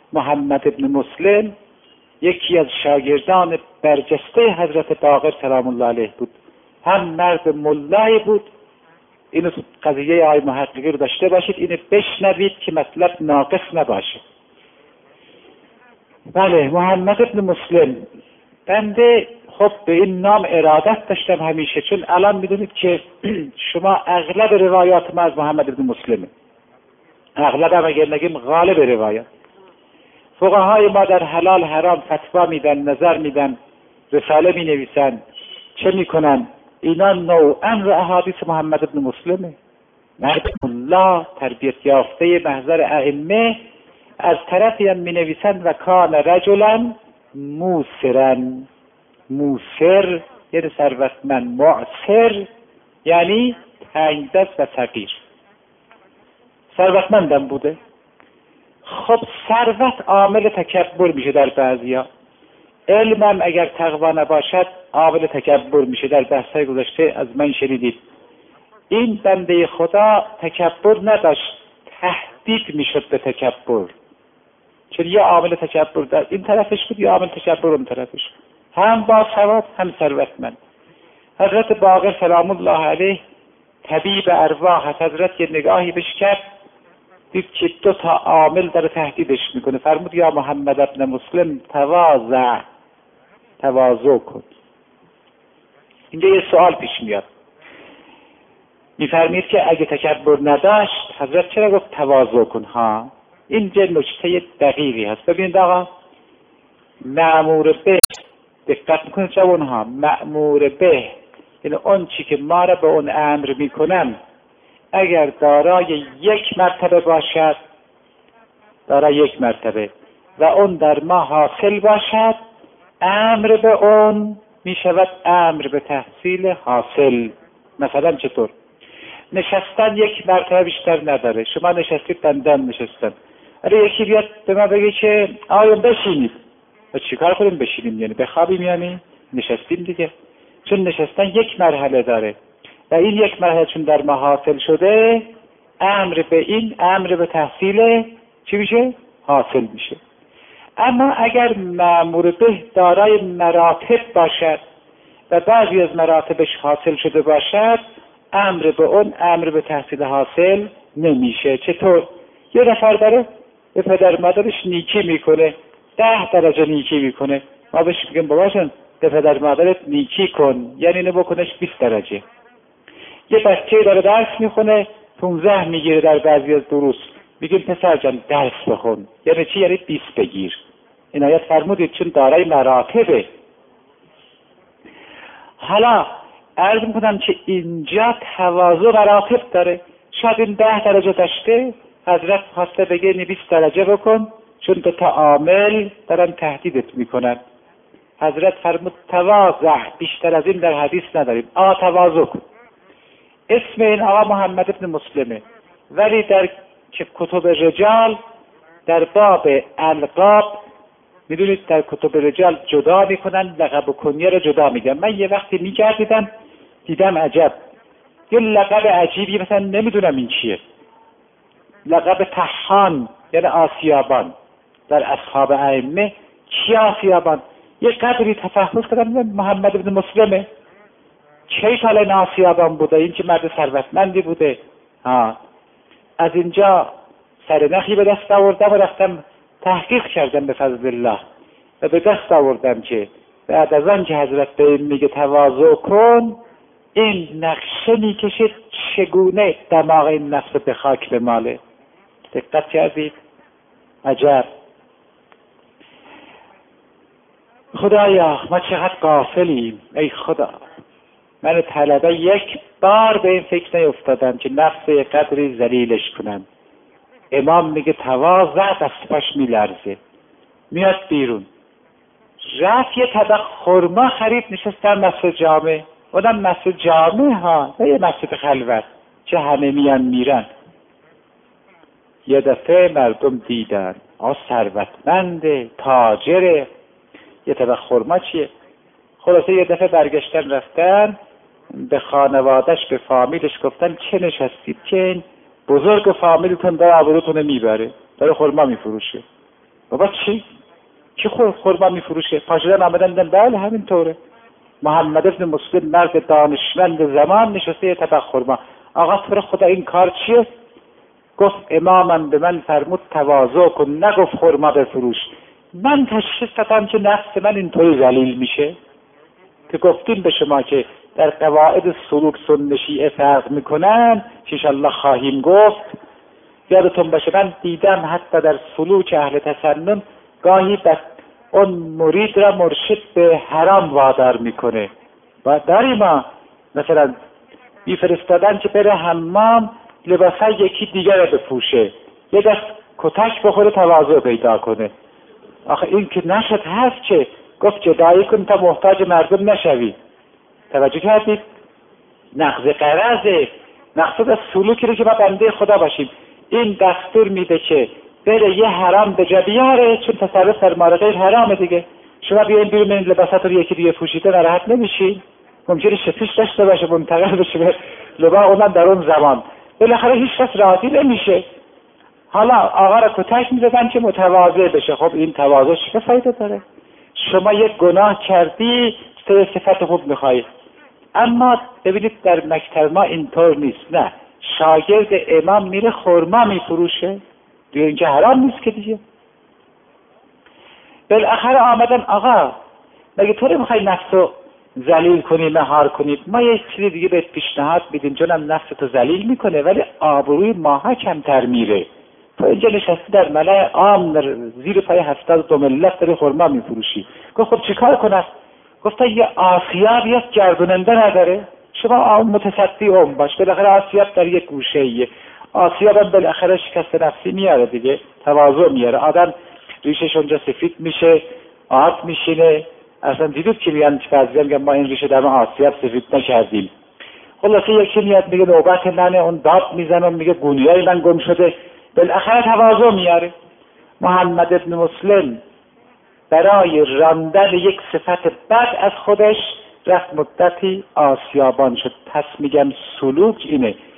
محمد ابن مسلم یکی از شاگردان برجسته حضرت باقر سلام الله علیه بود. هم مرد ملایی بود. اینو قضیه آقای محققی رو داشته باشید، اینو بشنوید که مطلب ناقص نباشه. بله، محمد ابن مسلم. بنده خب به این نام ارادت داشتم همیشه، چون الان میدونید که شما اغلب روایات ما از محمد ابن مسلمه. اغلب هم اگر نگیم غالب روایات. فقهای ما در حلال حرام فتوا میدن، نظر میدن، رساله می نویسن، چه میکنن؟ اینا نوعا رو احادیث محمد ابن مسلمه. مرد الله تربیت یافته محضر ائمه، از طرفی هم می نویسن و کان رجلا موسرن. موسر یعنی ثروتمند، معسر یعنی تنگ دست و فقیر. ثروتمندم بوده. خب ثروت عامل تکبر میشه در بعضیا. علمم اگر تقوا نباشد عامل تکبر میشه. در بحث‌های گذشته از من شنیدید. این بنده خدا تکبر نداشت، تهدید میشد به تکبر. چون یه عامل تکبر در این طرفش بود، یه عامل تکبر اون طرفش بود. هم با ثروت هم ثروتمند. حضرت باقر سلام الله علیه طبیب ارواح، حضرت یه نگاهی بهش کرد، دید که دو تا عامل داره تهدیدش میکنه. فرمود یا محمد ابن مسلم تواضع کن. اینجا یه سوال پیش میاد. میفرمید که اگه تکبر نداشت حضرت چرا گفت تواضع کن؟ ها، اینجا نکته دقیقی هست. ببینید آقا، مأمور به، دقت میکنید جوانها، مأمور به یعنی اون چی که ما را به اون امر میکنن اگر دارای یک مرتبه باشد، دارای یک مرتبه و اون در ما حاصل باشد، امر به اون میشود امر به تحصیل حاصل. مثلا چطور؟ نشستن یک مرتبه بیشتر نداره. شما نشستید، دندان نشستن. اگه یکی بیاد به ما بگه که آقایون بشینید، و چیکار کنیم بشینیم؟ یعنی بخوابیم؟ یعنی نشستیم دیگه. چون نشستن یک مرحله داره و این یک مرحله چون در ما حاصل شده، امر به این امر به تحصیل چی میشه؟ حاصل میشه. اما اگر مأمور به دارای مراتب باشد و بعضی از مراتبش حاصل شده باشد، امر به اون امر به تحصیل حاصل نمیشه. چطور؟ یه نفر داره به پدر مادرش نیکی میکنه، 10 درجه نیکی میکنه، ما بهش میگیم باباشون به پدر مادرت نیکی کن، یعنی اینو بکنش 20 درجه. یه بچه داره درس میخونه، 15 میگیره در بعضی از دروس، میگیم پسر جان درس بخون، یعنی چی؟ یعنی 20 بگیر. این آیت فرمودید چون دارای مراتبه. حالا عرض میکنم که اینجا تواضع مراتب داره. شاید این 10 درجه داشته، حضرت خواسته بگه 20 درجه بکن، چون دو تا عامل دارن تهدیدت میکنن. حضرت فرمود تواضع، بیشتر از این در حدیث نداریم. تواضع کن. اسم این آقا محمد ابن مسلمه، ولی در کتب رجال در باب القاب میدونید در کتب رجال جدا میکنن، لقب و کنیه رو جدا میگن. من یه وقتی میگردیدم دیدم عجب، یه لقب عجیبی مثلا نمیدونم این چیه، لقب طحان یعنی آسیابان. در اصحاب ائمه کی آسیابان؟ یه قدری تفحص کردم محمد ابن مسلمه، کی سال این آسیابان بوده؟ این که مرد ثروتمندی بوده. از اینجا سرنخی به دست آوردم و رفتم تحقیق کردم به فضل الله و به دست آوردم که بعد از آن که حضرت به این میگه تواضع کن، این نقشه میکشید چگونه دماغ این نفس به خاک بماله. دقت کردید؟ عجب. خدایا ما چقدر غافلیم. ای خدا، من طلبه یک بار به این فکر نیفتادم که نفس قدری ذلیلش کنم. امام میگه تواضع، دست پاش میلرزه، میاد بیرون، رفت یه طبق خرما خرید، نشست در مسجد جامع. اونم مسجد جامع ها، نه یه مسجد خلوت چه همه میان میرن. یه دفعه مردم دیدن ثروتمنده، تاجره، یه طبق خرما چیه؟ خلاصه یه دفعه برگشتن رفتن به خانوادش، به فامیلش گفتن چه نشستید که این بزرگ فامیلتون داره آبروتون میبره، داره خرما میفروشه. بابا چی خورما میفروشه؟ پاشدن آمدن دیدن بله همینطوره. محمد ابن مسلم مرد دانشمند زمان نشسته یه طبق خورما. آقا تو رو خدا این کار چیه؟ گفت امامم به من فرمود تواضع کن، نگفت خورما بفروش. من تشخیص دادم که نفس من اینطوری ذلیل میشه که گفتیم به شما که در قواعد سلوک سنی شیعه فرق میکنن، که انشالله خواهیم گفت. یادتون باشه من دیدم حتی در سلوک اهل تسنن گاهی اون مرید را مرشد به حرام وادار میکنه و داریم مثلا میفرستادن که بره حمام لباسای یکی دیگر را بپوشه، یه دست کتک بخوره تواضع پیدا کنه. آخه این که نشد هست چه؟ گفت جدایی کن تا محتاج مردم نشوی. توجه کردید؟ نقض قرضه. مقصود از سلوکی رو که ما بنده خدا باشیم. این دستور میده که بره یه حرام به جا بیاره، چون تصرف در مال غیر حرامه دیگه. شما بیاین بیرون این لباسات رو یکی دیگه پوشیده ناراحت نمیشین؟ ممکنه شپیش داشته باشه منتقل بشه به لباس اونم در اون زمان. بالاخره هیچ کس راضی نمیشه. حالا آقا را کتک میزدن که متواضع بشه. خب این تواضع چه فایده داره؟ شما یک گناه کردی تو صفت خوب میخوایی. اما ببینید در مکتب ما اینطور نیست. نه، شاگرد امام میره خرما میفروشه دیگه، اینجا حرام نیست که دیگه. بالاخره آمدن آقا مگه تو رو میخوای نفسو ذلیل کنی مهار کنی؟ ما یه چیزی دیگه بهت پیشنهاد میدیم، چونم نفستو ذلیل میکنه ولی آبروی ماها کمتر میره. تو اینجا نشستی در ملأ عام در زیر پای 72 ملت داری خرما میفروشی. گفت خب چیکار کنم؟ گفت یه آسیابی هست گردوننده نداره، شما متصدی باش. بالاخره آسیاب در یک گوشه ایه. آسیاب هم بالاخره شکست نفسی میاره دیگه، تواضع میاره. آدم ریشش اونجا سفید میشه، آب میشینه. اصلا دیدید که میگن بعضی میگن ما این ریشه در آسیاب سفید نکردیم. خلاصه یکی میاد میگه نوبت منه، اون داد میزنه میگه گونیای من گم شده. بالاخره تواضع میاره. محمد ابن مسلم برای راندن یک صفت بد از خودش رفت مدتی آسیابان شد. پس میگم سلوک اینه